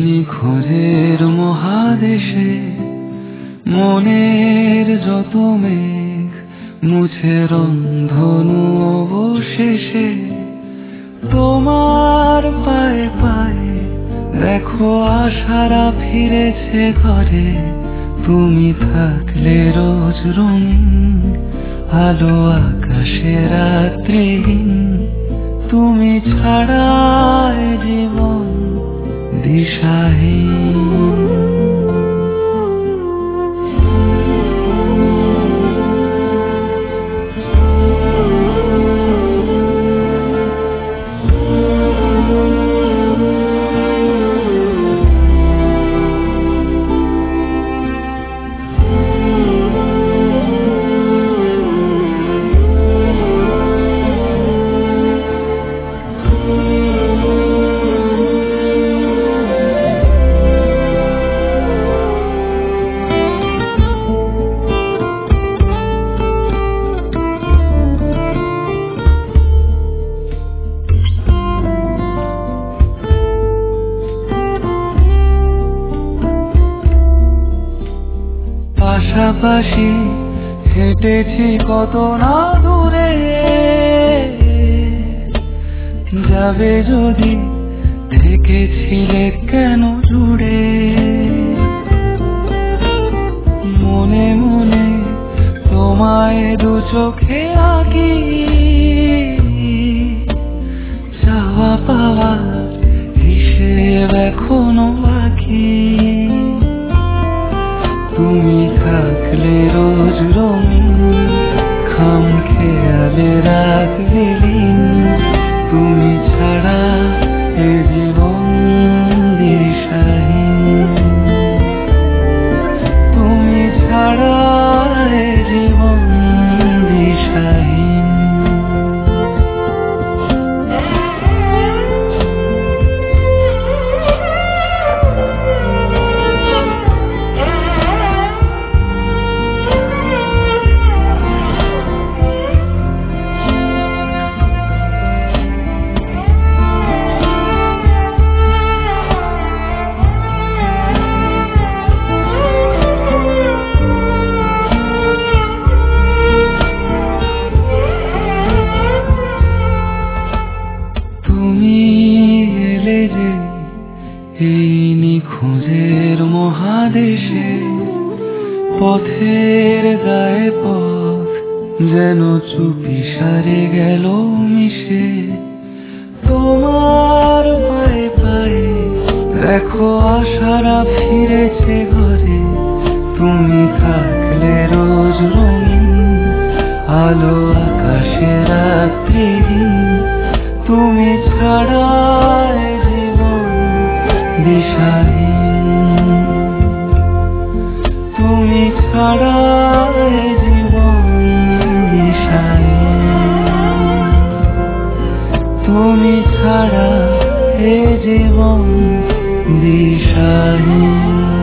নিখোঁজের মহাদেশে মনের যত মেঘ মুছে রন্ধনু অবশেষে তোমার পায়ে পায়ে দেখো আশারা ফিরেছে ঘরে। তুমি থাকলে রোজ রঙিন আলো আকাশে রাত্রিহীন, তুমি ছাড়া এ জীবন দিশাহীন। পাশাপাশি হেঁটেছি কত না দূরে, যাবে যদি থেকেছিলে কেন জুড়ে। মনে মনে তোমায় দু চোখে আঁকি, চাওয়া পাওয়ার হিসেব এখনো বাকি। তুমি থাকলে রোজ রঙিন খাম খেয়ালে রাত বিলীন, তুমি ছাড়া এ জীবন দিশাহীন। তুমি ছাড়া এ জীবন দিশাহীন। এই নিখোঁজের মহাদেশে পথের গায়ে পথ যেন চুপি সারে গেল মিশে। তোমার পায়ে পায়ে দেখো আশারা ফিরেছে ঘরে। তুমি থাকলে রোজ রঙিন আলো আকাশে রাত্রিহীন, তুমি ছাড়া দিশাহীন। তুমি ছাড়া এ জীবন দিশাহীন। তুমি ছাড়া এ জীবন দিশাহীন।